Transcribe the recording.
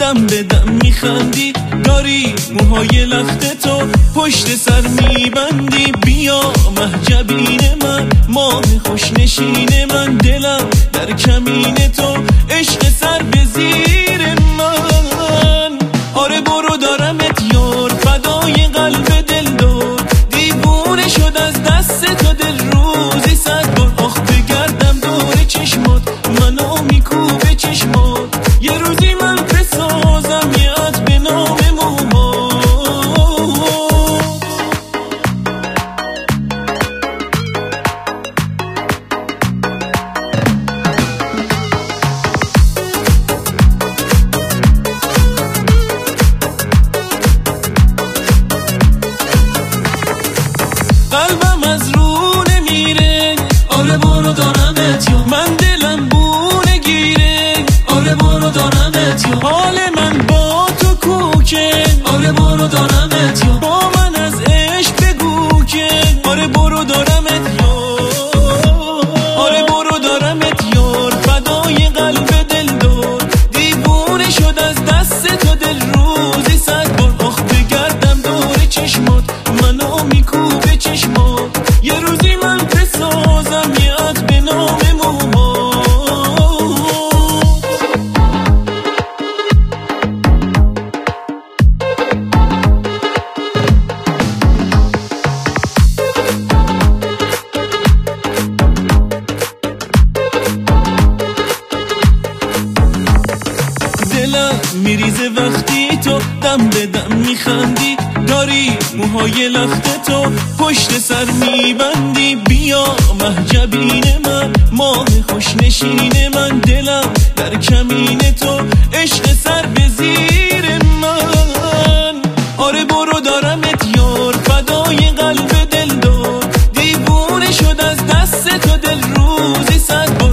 دم به دم میخندی، داری موهای لخت تو پشت سر میبندی. بیا مهجبین من، ماه خوش نشین من، دلم در کمین تو، عشق سر به زیر من. آره برو دارمت یار، فدای قلب دل دار، دیوونه شد از دست تو دل روزی 100 بار. آخ بگردم دور چشمات، منو میکوبه چشمات، یه روزی من بسازم یه عطر به نام موهات. قلبم از رو نمیره، آره برو دارمت یا من، دلم بونه گیره، آره برو دارمت یا حال من با تو کوکه، آره برو دارمت یا با من از عشق بگو که، آره برو دارمت یا، آره برو دارمت یار، فدای قلب دل دار، دیوونه شد از دست تو دل روزی 100 بار. آخ بگردم دور چشمات، منو میکوبه چشمات، یه روزی من بسازم یه عطر به نام موهات. دلم میریزه وقتی تو دم به دم میخندی، داری موهای لخت تو پشت سر میبندی. بیا مهجبین من، ماه خوش نشین من، دلم در کمین تو، عشق سر به زیر من. آره برو دارمت یار، فدای قلب دل دار، دیوونه شد از دست تو دل روزی 100 بار.